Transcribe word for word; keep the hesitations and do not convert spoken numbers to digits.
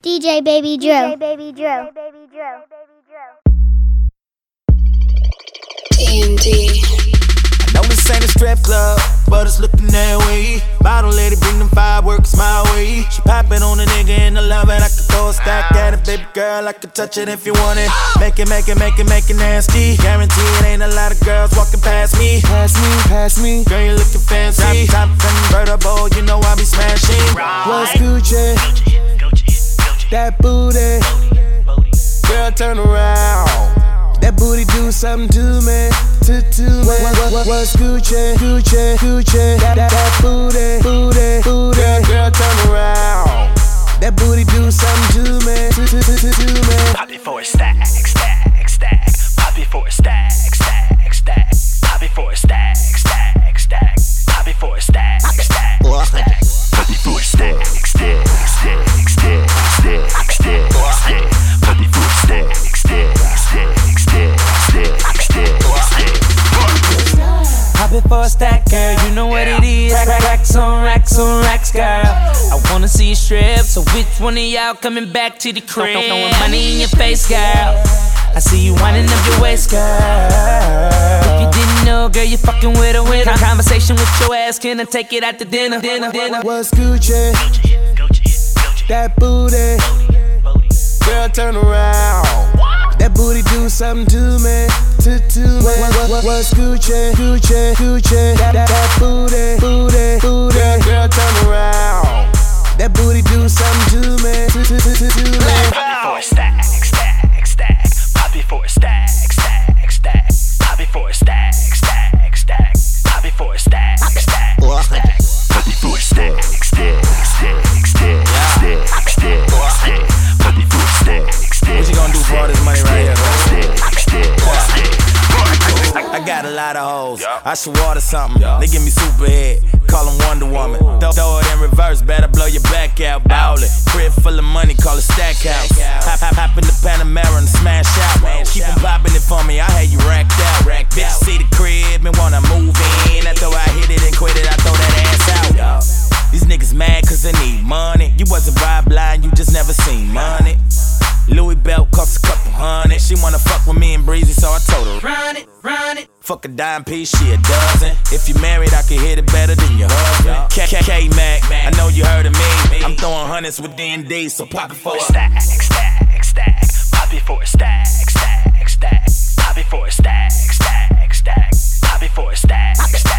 D J Baby Drill. D J Baby Drill. D and D. I know this ain't a strip club, but it's looking that way. Bottle lady, bring them fireworks my way. She poppin' on a nigga in the love it. I could throw a stack at it, baby girl. I could touch it if you want it. Make it, make it, make it, make it nasty. Guarantee it ain't a lot of girls walking past me. Pass me, pass me. Girl, you looking fancy. Top, top convertible, you know I be smashing. What's Gucci? That booty. Girl, turn around. That booty do something to me, to, to me. What, what, what, what's Gucci, Gucci, Gucci? That, that, that booty, booty, booty. Girl, girl, turn around. That booty do something to me, to, to, to, to, to me. Pop it for a stack, stack, stack. Pop it for a stack, stack, stack. Pop it for a stack, stack, stack. Pop it for a stack, stack, stack. Pop it for a stack, stack, stack, stack, stack, stack, stack. Pop it for a stack, stack, stack. Pop it for a stack, girl, you know what it is. Racks on racks on racks, girl. I wanna see you strip, so which one of y'all coming back to the crib? Throwing money in your face, girl. I see you winding up your waist, girl. If you didn't know, girl, you fucking with a winner. Conversation with your ass, can I take it out to dinner? dinner, dinner. What's Gucci? That booty. Girl, turn around. That booty do something to me, to, to me. What, what, what, what's Gucci, Gucci, Gucci? That, that, that booty, booty, booty. Girl, girl, turn around. That booty do something to me, to, to, to, to, to me. Pop it for a stack, stack, stack. Pop it for a stack, stack, stack. Pop it for a stack, stack, stack. Pop it for a stack, stack, stack. Pop it for a stack, stack, stack, stack, stack, stack, stack. Pop it for a stack, stack. What you gonna do for all this money right here, bro? I got a lot of hoes. I should water something. They give me super head. Call them Wonder Woman. Throw, throw it in reverse. Better blow your back out. Ballin'. Crib full of money. Call it Stack House. Hop, hop, hop in the Panamera and smash out. Keep on popping it for me. I had you racked out. Bitch, see the crib and wanna move in. After I hit it and quit it, I throw that ass out. These niggas mad cause they need money. You wasn't ride blind, you just never seen money. Louis belt costs a couple hundred. She wanna fuck with me and Breezy, so I told her run it, run it. Fuck a dime piece, she a dozen. If you married, I can hit it better than your husband. K-Mac, I know you heard of me. I'm throwing hundreds with D and D, so pop it for a stack, stack, stack. Pop it for a stack, stack, stack. Pop it for a stack, stack, stack. Pop it for a stack, stack.